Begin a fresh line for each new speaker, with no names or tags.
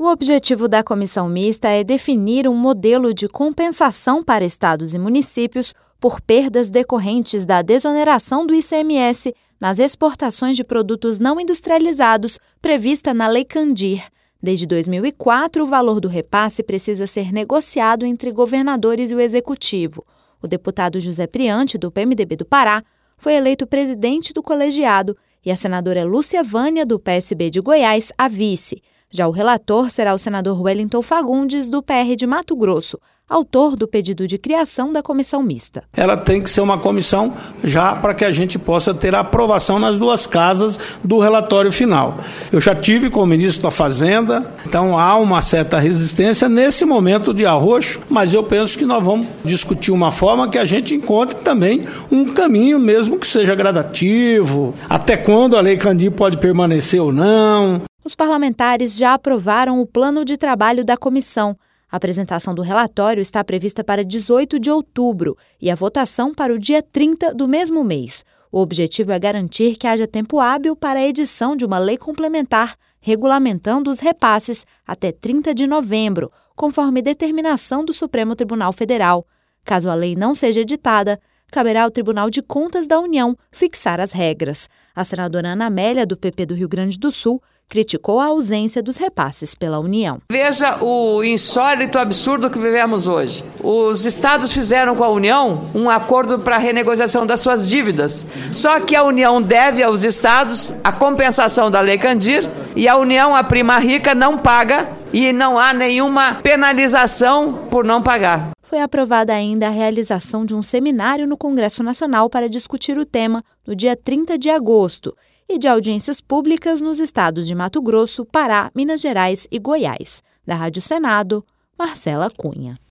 O objetivo da comissão mista é definir um modelo de compensação para estados e municípios por perdas decorrentes da desoneração do ICMS nas exportações de produtos não industrializados prevista na Lei Candir. Desde 2004, o valor do repasse precisa ser negociado entre governadores e o Executivo. O deputado José Priante, do PMDB do Pará, foi eleito presidente do colegiado e a senadora Lúcia Vânia, do PSB de Goiás, a vice. Já o relator será o senador Wellington Fagundes, do PR de Mato Grosso, autor do pedido de criação da comissão mista.
Ela tem que ser uma comissão já para que a gente possa ter a aprovação nas duas casas do relatório final. Eu já tive com o ministro da Fazenda, então há uma certa resistência nesse momento de arroxo, mas eu penso que nós vamos discutir uma forma que a gente encontre também um caminho, mesmo que seja gradativo, até quando a Lei Candir pode permanecer ou não.
Os parlamentares já aprovaram o plano de trabalho da comissão. A apresentação do relatório está prevista para 18 de outubro e a votação para o dia 30 do mesmo mês. O objetivo é garantir que haja tempo hábil para a edição de uma lei complementar regulamentando os repasses até 30 de novembro, conforme determinação do Supremo Tribunal Federal. Caso a lei não seja editada, caberá ao Tribunal de Contas da União fixar as regras. A senadora Ana Amélia, do PP do Rio Grande do Sul, criticou a ausência dos repasses pela União.
Veja o insólito absurdo que vivemos hoje. Os estados fizeram com a União um acordo para a renegociação das suas dívidas. Só que a União deve aos estados a compensação da Lei Candir e a União, a prima rica, não paga e não há nenhuma penalização por não pagar.
Foi aprovada ainda a realização de um seminário no Congresso Nacional para discutir o tema no dia 30 de agosto e de audiências públicas nos estados de Mato Grosso, Pará, Minas Gerais e Goiás. Da Rádio Senado, Marcela Cunha.